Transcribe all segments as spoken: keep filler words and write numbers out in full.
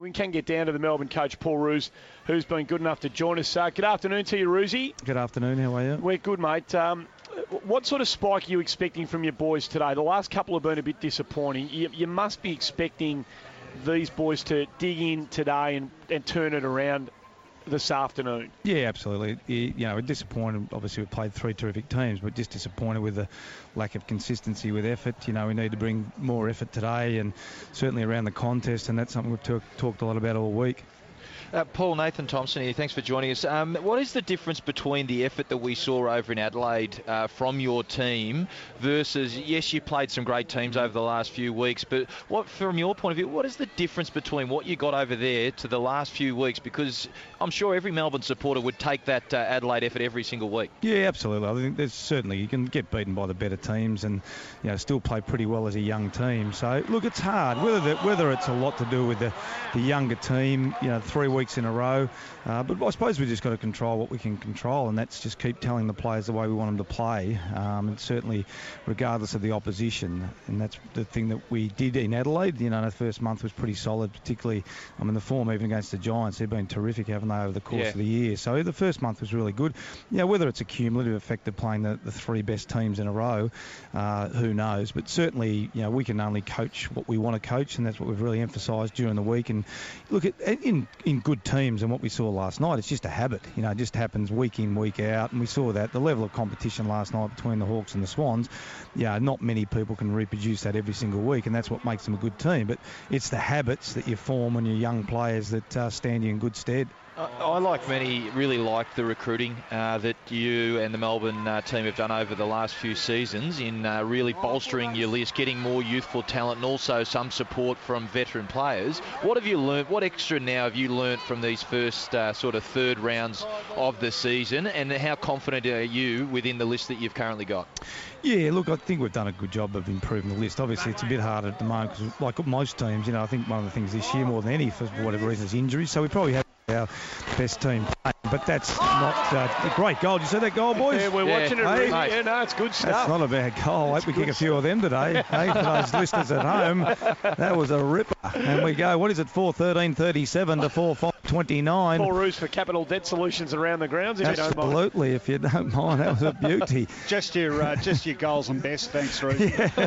We can get down to the Melbourne coach, Paul Roos, who's been good enough to join us. Uh, good afternoon to you, Roosie. Good afternoon, how are you? We're good, mate. Um, what sort of spike are you expecting from your boys today? The last couple have been a bit disappointing. You, you must be expecting these boys to dig in today and, and turn it around this afternoon. Yeah, absolutely. You, you know, we're disappointed. Obviously, we've played three terrific teams, but just disappointed with the lack of consistency with effort. You know, we need to bring more effort today and certainly around the contest, and that's something we've talk, talked a lot about all week. Uh, Paul, Nathan Thompson here, thanks for joining us. Um, what is the difference between the effort that we saw over in Adelaide uh, from your team versus, yes, you played some great teams over the last few weeks, but what, from your point of view, what is the difference between what you got over there to the last few weeks? Because I'm sure every Melbourne supporter would take that uh, Adelaide effort every single week. Yeah, absolutely. I think there's certainly, you can get beaten by the better teams and, you know, still play pretty well as a young team. So, look, it's hard. Whether the, whether it's a lot to do with the, the younger team, you know, three weeks in a row. Uh, but I suppose we've just got to control what we can control, and that's just keep telling the players the way we want them to play, um, and certainly regardless of the opposition. And that's the thing that we did in Adelaide. You know, the first month was pretty solid, particularly, I mean, the form even against the Giants, they've been terrific, haven't they, over the course yeah. of the year. So the first month was really good. You know, whether it's a cumulative effect of playing the, the three best teams in a row, uh, who knows? But certainly, you know, we can only coach what we want to coach, and that's what we've really emphasised during the week. And look, at, in, in good teams, and what we saw last night, it's just a habit. You know, it just happens week in, week out, and we saw that. The level of competition last night between the Hawks and the Swans, yeah, not many people can reproduce that every single week, and that's what makes them a good team. But it's the habits that you form when you're young players that uh, stand you in good stead. I, like many, really like the recruiting uh, that you and the Melbourne uh, team have done over the last few seasons in uh, really bolstering your list, getting more youthful talent, and also some support from veteran players. What have you learnt? What extra now have you learnt from these first uh, sort of third rounds of the season, and how confident are you within the list that you've currently got? Yeah, look, I think we've done a good job of improving the list. Obviously, it's a bit harder at the moment because, like most teams, you know, I think one of the things this year more than any, for whatever reason, is injuries. So we probably have our best team playing, but that's not uh, a great goal. Did you see that goal, boys? Yeah, we're yeah. watching it. Hey, really. Yeah, no, it's good stuff. That's not a bad goal. I hope we kick a few of them today. Hey, for those listeners at home, that was a ripper. And we go, what is it, four thirteen thirty-seven to four five twenty-nine. Paul Roos for Capital Debt Solutions around the grounds, if Absolutely, you don't mind. Absolutely, if you don't mind. That was a beauty. Just your uh, just your goals and best, thanks, Roos.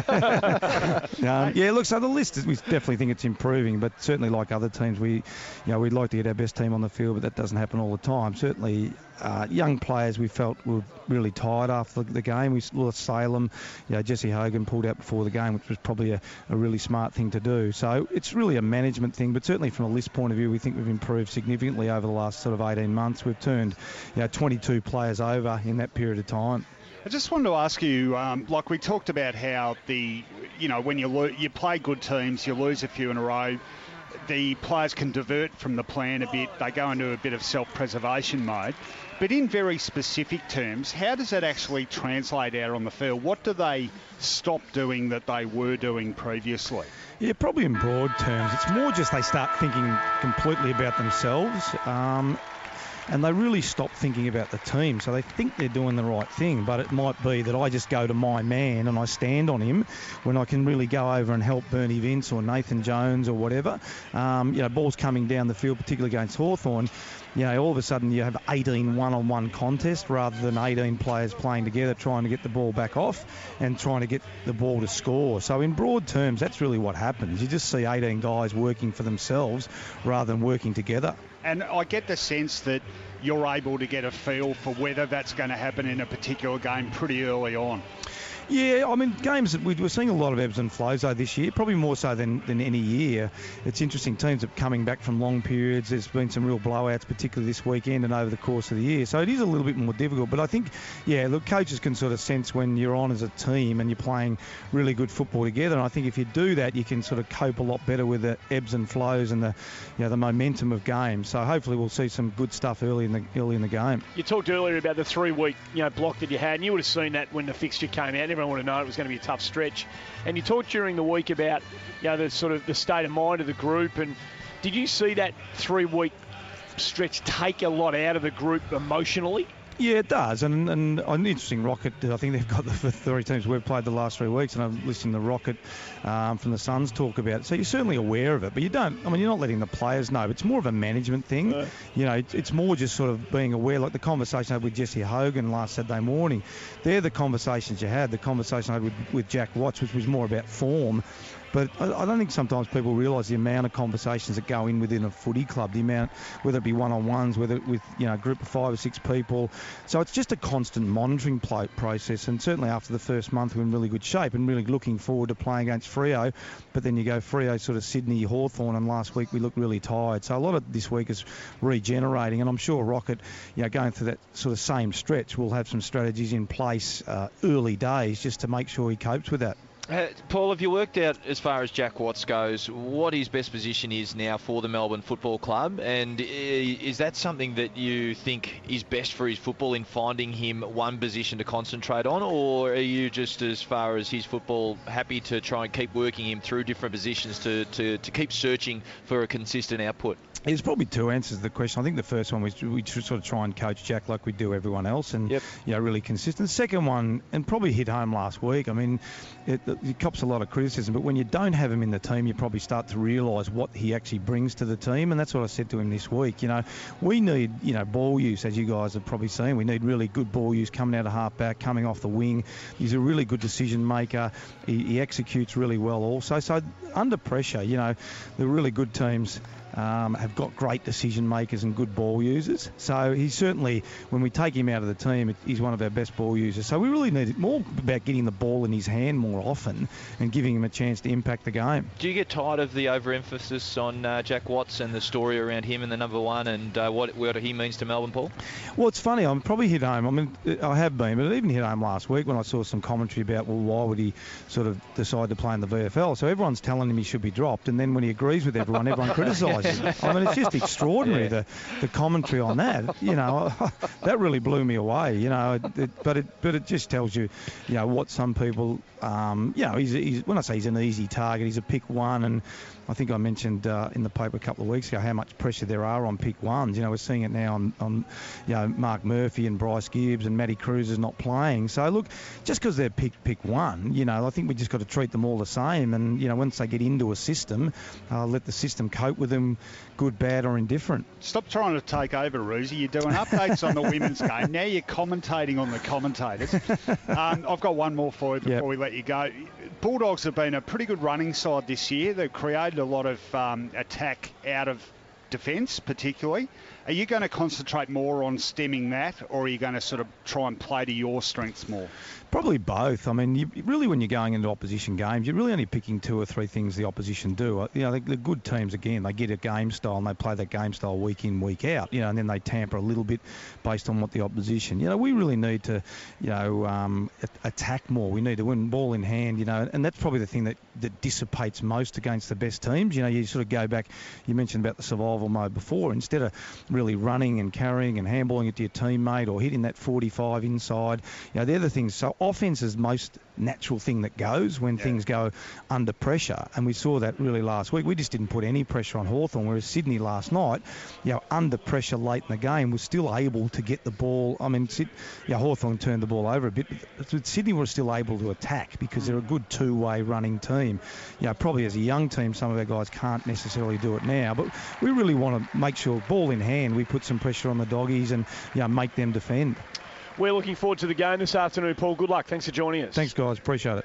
Yeah. um, yeah, look, so the list, is, we definitely think it's improving, but certainly like other teams, we, you know, we'd like to get our best team on the field, but that doesn't happen all the time. Certainly, uh, young players we felt were really tired after the game. We lost Salem, you know, Jesse Hogan pulled out before the game, which was probably a, a really smart thing to do. So it's really a management thing, but certainly from a list point of view, we think we've improved significantly over the last sort of eighteen months. We've turned, you know, twenty-two players over in that period of time. I just wanted to ask you, um, like we talked about how the, you know, when you lo- you play good teams, you lose a few in a row, the players can divert from the plan a bit. They go into a bit of self-preservation mode. But in very specific terms, how does that actually translate out on the field? What do they stop doing that they were doing previously? Yeah, probably in broad terms. It's more just they start thinking completely about themselves. Um, And they really stop thinking about the team. So they think they're doing the right thing, but it might be that I just go to my man and I stand on him when I can really go over and help Bernie Vince or Nathan Jones or whatever. Um, you know, balls coming down the field, particularly against Hawthorn. You know, all of a sudden you have eighteen one-on-one contests rather than eighteen players playing together trying to get the ball back off and trying to get the ball to score. So in broad terms, that's really what happens. You just see eighteen guys working for themselves rather than working together. And I get the sense that you're able to get a feel for whether that's going to happen in a particular game pretty early on. Yeah, I mean, games, we we're seeing a lot of ebbs and flows though this year, probably more so than, than any year. It's interesting, teams are coming back from long periods. There's been some real blowouts, particularly this weekend and over the course of the year. So it is a little bit more difficult. But I think, yeah, look, coaches can sort of sense when you're on as a team and you're playing really good football together. And I think if you do that, you can sort of cope a lot better with the ebbs and flows and the, you know, the momentum of games. So hopefully we'll see some good stuff early in the early in the game. You talked earlier about the three-week, you know, block that you had, and you would have seen that when the fixture came out. Everyone would have known it was going to be a tough stretch. And you talked during the week about, you know, the sort of the state of mind of the group. And did you see that three-week stretch take a lot out of the group emotionally? Yeah, it does. And, and an interesting Rocket, I think they've got the three teams we've played the last three weeks, and I'm listening to Rocket um, from the Suns talk about it. So you're certainly aware of it, but you don't, I mean, you're not letting the players know. It's more of a management thing. Uh, you know, it's, it's more just sort of being aware, like the conversation I had with Jesse Hogan last Saturday morning. They're the conversations you had. The conversation I had with, with Jack Watts, which was more about form. But I, I don't think sometimes people realise the amount of conversations that go in within a footy club, the amount, whether it be one-on-ones, whether it with, you know, a group of five or six people. So it's just a constant monitoring play, process. And certainly after the first month, we're in really good shape and really looking forward to playing against Freo. But then you go Freo, sort of Sydney, Hawthorn, and last week we looked really tired. So a lot of this week is regenerating. And I'm sure Rocket, you know, going through that sort of same stretch, will have some strategies in place uh, early days just to make sure he copes with that. Uh, Paul, have you worked out, as far as Jack Watts goes, what his best position is now for the Melbourne Football Club? And is that something that you think is best for his football, in finding him one position to concentrate on? Or are you just, as far as his football, happy to try and keep working him through different positions to, to, to keep searching for a consistent output? There's probably two answers to the question. I think the first one was we sort of try and coach Jack like we do everyone else, and yep. you know, really consistent. The second one, and probably hit home last week. I mean, it, it cops a lot of criticism, but when you don't have him in the team, you probably start to realise what he actually brings to the team, and that's what I said to him this week. You know, we need, you know, ball use, as you guys have probably seen. We need really good ball use coming out of half-back, coming off the wing. He's a really good decision maker. He, he executes really well also. So under pressure, you know, the really good teams Um, have got great decision makers and good ball users. So he's certainly, when we take him out of the team, he's one of our best ball users. So we really need it more about getting the ball in his hand more often and giving him a chance to impact the game. Do you get tired of the overemphasis on uh, Jack Watts and the story around him and the number one, and uh, what, what he means to Melbourne, Paul? Well, it's funny. I'm probably hit home. I mean, I have been, but it even hit home last week when I saw some commentary about, well, why would he sort of decide to play in the V F L? So everyone's telling him he should be dropped, and then when he agrees with everyone, everyone criticises him. I mean, it's just extraordinary, yeah. the, the commentary on that. You know, that really blew me away, you know. It, it, but it but it just tells you, you know, what some people, um, you know, he's, he's, when I say he's an easy target, he's a pick one, and I think I mentioned uh, in the paper a couple of weeks ago how much pressure there are on pick ones. You know, we're seeing it now on, on you know, Mark Murphy and Bryce Gibbs, and Matty Cruz is not playing. So, look, just because they're pick, pick one, you know, I think we just got to treat them all the same. And, you know, once they get into a system, uh, let the system cope with them, good, bad or indifferent. Stop trying to take over, Roosie. You're doing updates on the women's game. Now you're commentating on the commentators. Um, I've got one more for you before yep. we let you go. Bulldogs have been a pretty good running side this year. They've created a lot of um, attack out of defence, particularly. Are you going to concentrate more on stemming that, or are you going to sort of try and play to your strengths more? Probably both. I mean, you, really, when you're going into opposition games, you're really only picking two or three things the opposition do. You know, the, the good teams, again, they get a game style and they play that game style week in, week out, you know, and then they tamper a little bit based on what the opposition. You know, we really need to, you know, um, attack more. We need to win ball in hand, you know, and that's probably the thing that, that dissipates most against the best teams. You know, you sort of go back, you mentioned about the survival mode before, instead of really running and carrying and handballing it to your teammate or hitting that forty-five inside, you know, they're the things. So offense is most natural thing that goes when yeah. things go under pressure, and we saw that really last week. We just didn't put any pressure on Hawthorn, whereas Sydney last night, you know, under pressure late in the game, was still able to get the ball. I mean, Sid, you know, Hawthorn turned the ball over a bit, but Sydney were still able to attack because they're a good two-way running team. You know, probably as a young team, some of our guys can't necessarily do it now, but we really want to make sure, ball in hand, we put some pressure on the doggies and, you know, make them defend. We're looking forward to the game this afternoon, Paul. Good luck. Thanks for joining us. Thanks, guys. Appreciate it.